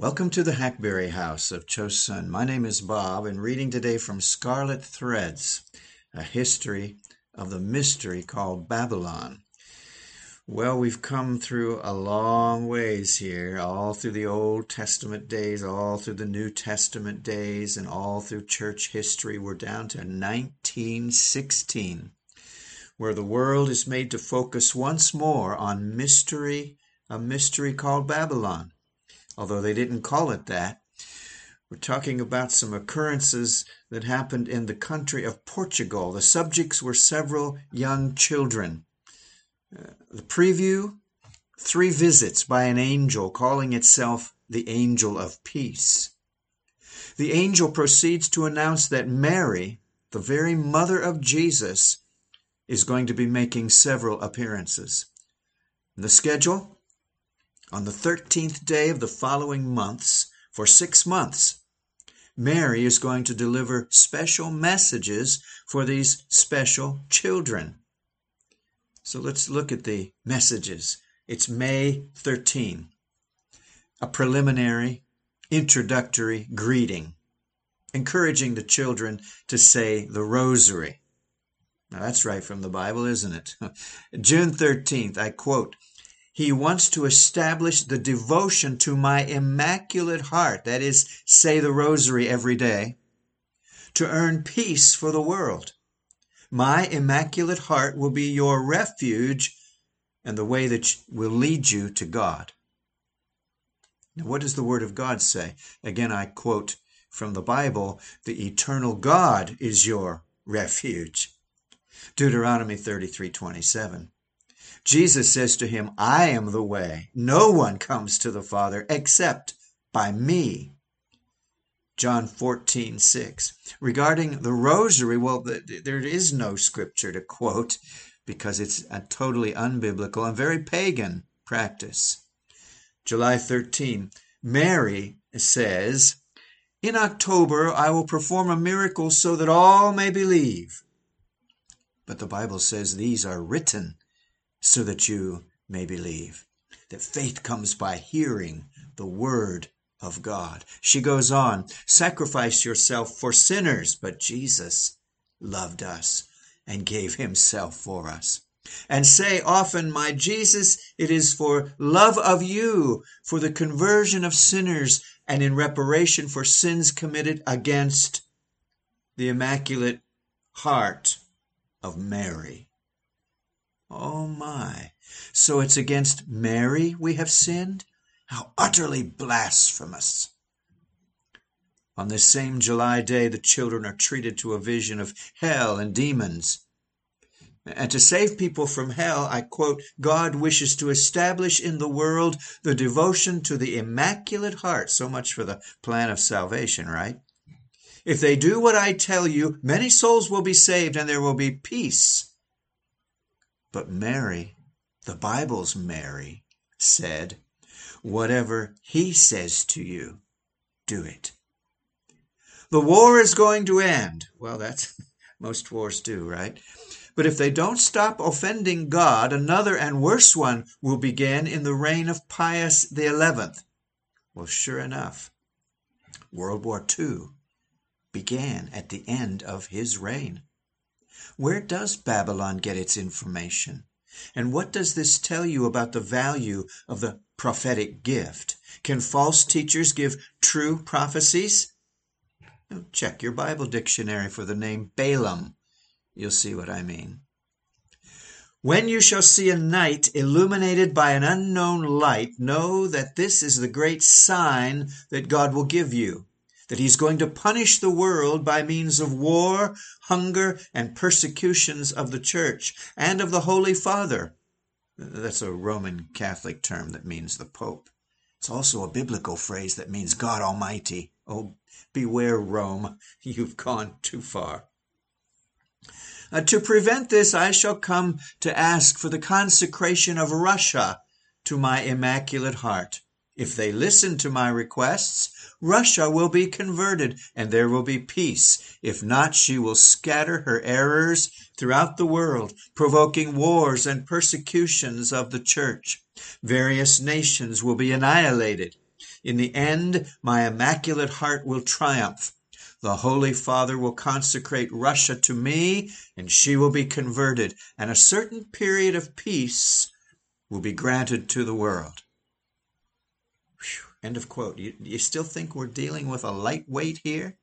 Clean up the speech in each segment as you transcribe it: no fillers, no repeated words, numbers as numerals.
Welcome to the Hackberry House of Chosun. My name is Bob, and reading today from Scarlet Threads, a history of the mystery called Babylon. Well, we've come through a long ways here, all through the Old Testament days, all through the New Testament days, and all through church history. We're down to 1916, where the world is made to focus once more on mystery, a mystery called Babylon. Although they didn't call it that. We're talking about some occurrences that happened in the country of Portugal. The subjects were several young children. The preview, 3 visits by an angel calling itself the Angel of Peace. The angel proceeds to announce that Mary, the very mother of Jesus, is going to be making several appearances. The schedule? On the 13th day of the following months, for 6 months, Mary is going to deliver special messages for these special children. So let's look at the messages. It's May 13, a preliminary, introductory greeting, encouraging the children to say the rosary. Now that's right from the Bible, isn't it? June 13th, I quote, "He wants to establish the devotion to my Immaculate Heart," that is, say the rosary every day, "to earn peace for the world. My Immaculate Heart will be your refuge and the way that will lead you to God." Now, what does the Word of God say? Again, I quote from the Bible, "The eternal God is your refuge." Deuteronomy 33:27. Jesus says to him, "I am the way. No one comes to the Father except by me." John 14:6. Regarding the rosary, well, there is no scripture to quote because it's a totally unbiblical and very pagan practice. July 13. Mary says, "In October I will perform a miracle so that all may believe." But the Bible says these are written so that you may believe. That faith comes by hearing the word of God. She goes on, "Sacrifice yourself for sinners, but Jesus loved us and gave himself for us. And say often, my Jesus, it is for love of you, for the conversion of sinners, and in reparation for sins committed against the Immaculate Heart of Mary." Oh my. So it's against Mary we have sinned? How utterly blasphemous. On this same July day, the children are treated to a vision of hell and demons. And to save people from hell, I quote, "God wishes to establish in the world the devotion to the Immaculate Heart." So much for the plan of salvation, right? "If they do what I tell you, many souls will be saved and there will be peace." But Mary, the Bible's Mary, said, "Whatever he says to you, do it." The war is going to end. Well, that's most wars do, right? But if they don't stop offending God, another and worse one will begin in the reign of Pius XI. Well, sure enough, World War II began at the end of his reign. Where does Babylon get its information? And what does this tell you about the value of the prophetic gift? Can false teachers give true prophecies? Check your Bible dictionary for the name Balaam. You'll see what I mean. "When you shall see a night illuminated by an unknown light, know that this is the great sign that God will give you, that he's going to punish the world by means of war, hunger, and persecutions of the church and of the Holy Father." That's a Roman Catholic term that means the Pope. It's also a biblical phrase that means God Almighty. Oh, beware, Rome, you've gone too far. "To prevent this, I shall come to ask for the consecration of Russia to my Immaculate Heart. If they listen to my requests, Russia will be converted and there will be peace. If not, she will scatter her errors throughout the world, provoking wars and persecutions of the church. Various nations will be annihilated. In the end, my immaculate heart will triumph. The Holy Father will consecrate Russia to me, and she will be converted, and a certain period of peace will be granted to the world." Whew. End of quote. You still think we're dealing with a lightweight here?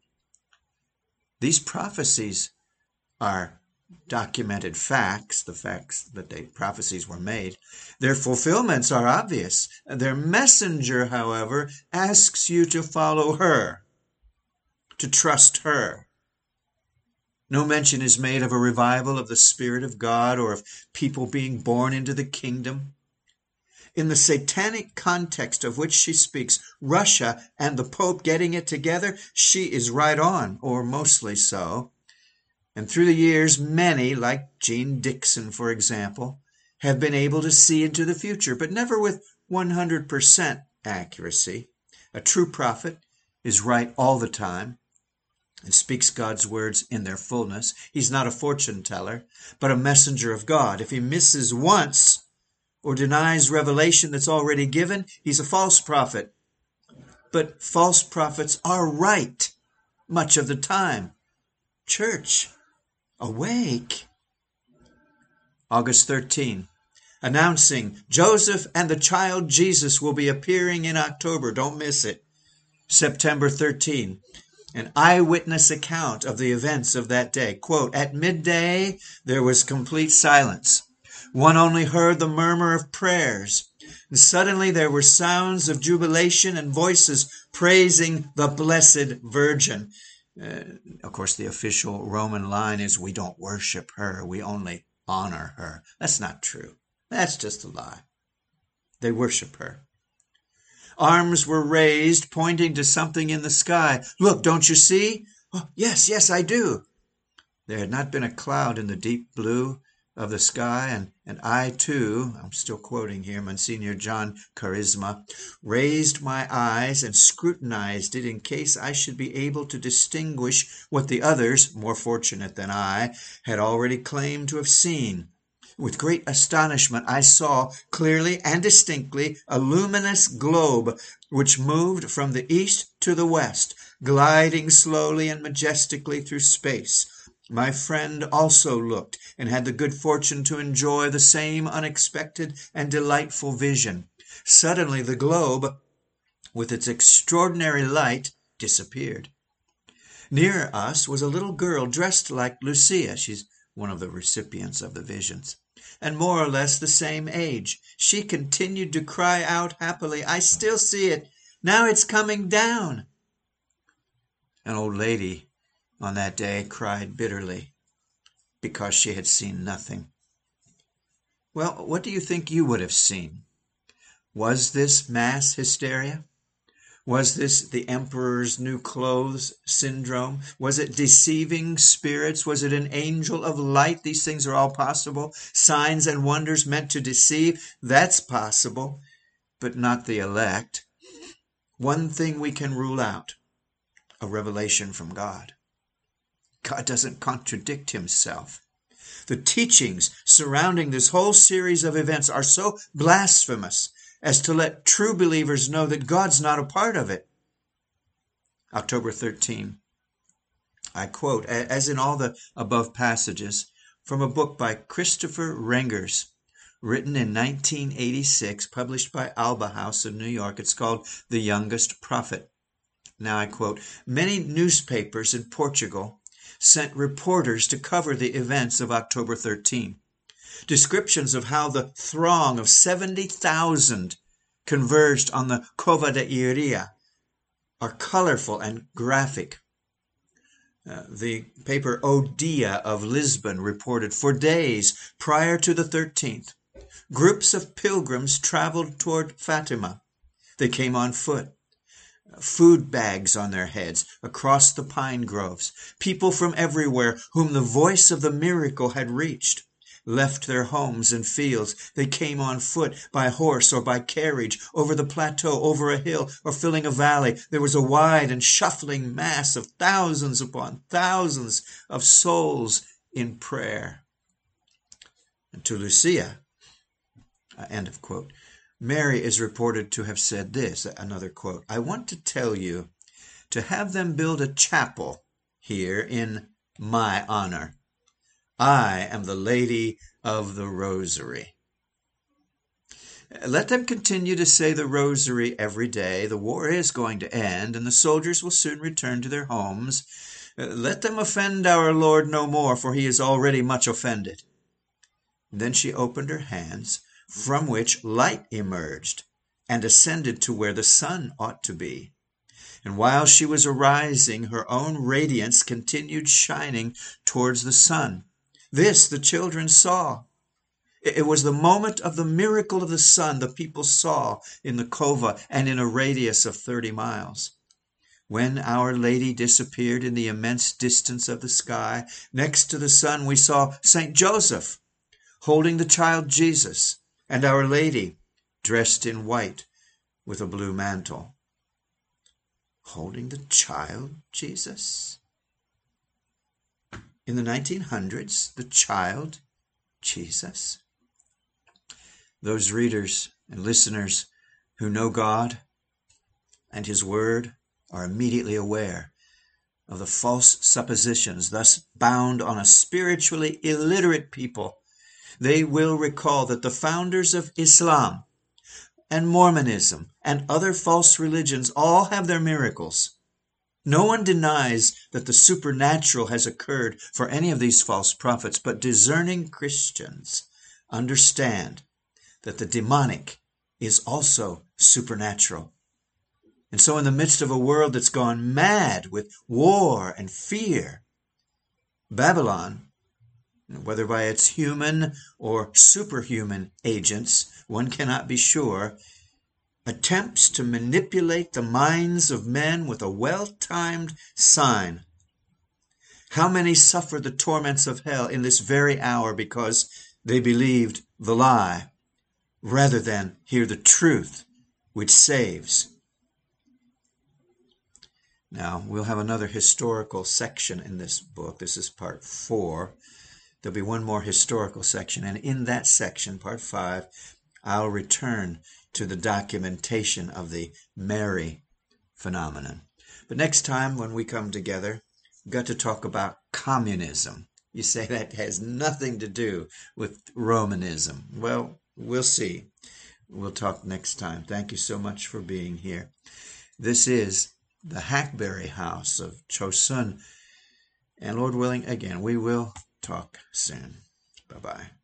These prophecies are documented facts, the facts that the prophecies were made. Their fulfillments are obvious. Their messenger, however, asks you to follow her, to trust her. No mention is made of a revival of the Spirit of God or of people being born into the kingdom. In the satanic context of which she speaks, Russia and the Pope getting it together, she is right on, or mostly so. And through the years, many, like Jeane Dixon, for example, have been able to see into the future, but never with 100% accuracy. A true prophet is right all the time and speaks God's words in their fullness. He's not a fortune teller, but a messenger of God. If he misses once or denies revelation that's already given, he's a false prophet. But false prophets are right much of the time. Church, awake. August 13, announcing Joseph and the child Jesus will be appearing in October. Don't miss it. September 13, an eyewitness account of the events of that day. Quote, "At midday there was complete silence. One only heard the murmur of prayers. And suddenly there were sounds of jubilation and voices praising the Blessed Virgin." Of course, the official Roman line is, "We don't worship her, we only honor her." That's not true. That's just a lie. They worship her. Arms were raised, pointing to something in the sky. "Look, don't you see?" "Oh, yes, I do." There had not been a cloud in the deep blue of the sky, and I too, I'm still quoting here Monsignor John Charisma, raised my eyes and scrutinized it in case I should be able to distinguish what the others, more fortunate than I, had already claimed to have seen. With great astonishment I saw clearly and distinctly a luminous globe which moved from the east to the west, gliding slowly and majestically through space. My friend also looked and had the good fortune to enjoy the same unexpected and delightful vision. Suddenly the globe, with its extraordinary light, disappeared. Near us was a little girl dressed like Lucia. She's one of the recipients of the visions, and more or less the same age. She continued to cry out happily, "I still see it. Now it's coming down." An old lady on that day cried bitterly because she had seen nothing. Well, what do you think you would have seen? Was this mass hysteria? Was this the emperor's new clothes syndrome? Was it deceiving spirits? Was it an angel of light? These things are all possible. Signs and wonders meant to deceive? That's possible, but not the elect. One thing we can rule out: a revelation from God. God doesn't contradict himself. The teachings surrounding this whole series of events are so blasphemous as to let true believers know that God's not a part of it. October 13. I quote, as in all the above passages, from a book by Christopher Rengers, written in 1986, published by Alba House in New York. It's called The Youngest Prophet. Now I quote, "Many newspapers in Portugal sent reporters to cover the events of October 13. Descriptions of how the throng of 70,000 converged on the Cova da Iria are colorful and graphic. The paper O Dia of Lisbon reported, for days prior to the 13th, groups of pilgrims traveled toward Fatima. They came on foot, food bags on their heads, across the pine groves. People from everywhere whom the voice of the miracle had reached left their homes and fields. They came on foot, by horse or by carriage, over the plateau, over a hill, or filling a valley. There was a wide and shuffling mass of thousands upon thousands of souls in prayer." And to Lucia, end of quote, Mary is reported to have said this, another quote, "I want to tell you to have them build a chapel here in my honor. I am the Lady of the Rosary." Let them continue to say the rosary every day. The war is going to end, and the soldiers will soon return to their homes. Let them offend our Lord no more, for he is already much offended. Then she opened her hands, from which light emerged, and ascended to where the sun ought to be. And while she was arising, her own radiance continued shining towards the sun. This the children saw. It was the moment of the miracle of the sun the people saw in the cova and in a radius of 30 miles. When Our Lady disappeared in the immense distance of the sky, next to the sun we saw St. Joseph holding the child Jesus, and Our Lady dressed in white with a blue mantle. Holding the child Jesus? In the 1900s, the child Jesus? Those readers and listeners who know God and His Word are immediately aware of the false suppositions thus bound on a spiritually illiterate people. They will recall that the founders of Islam and Mormonism and other false religions all have their miracles. No one denies that the supernatural has occurred for any of these false prophets, but discerning Christians understand that the demonic is also supernatural. And so in the midst of a world that's gone mad with war and fear, Babylon, whether by its human or superhuman agents, one cannot be sure, attempts to manipulate the minds of men with a well-timed sign. How many suffer the torments of hell in this very hour because they believed the lie rather than hear the truth which saves? Now, we'll have another historical section in this book. This is part 4. There'll be one more historical section, and in that section, part 5, I'll return to the documentation of the Mary phenomenon. But next time when we come together, we've got to talk about communism. You say that has nothing to do with Romanism. Well, we'll see. We'll talk next time. Thank you so much for being here. This is the Hackberry House of Chosun. And Lord willing, again, we will talk soon. Bye-bye.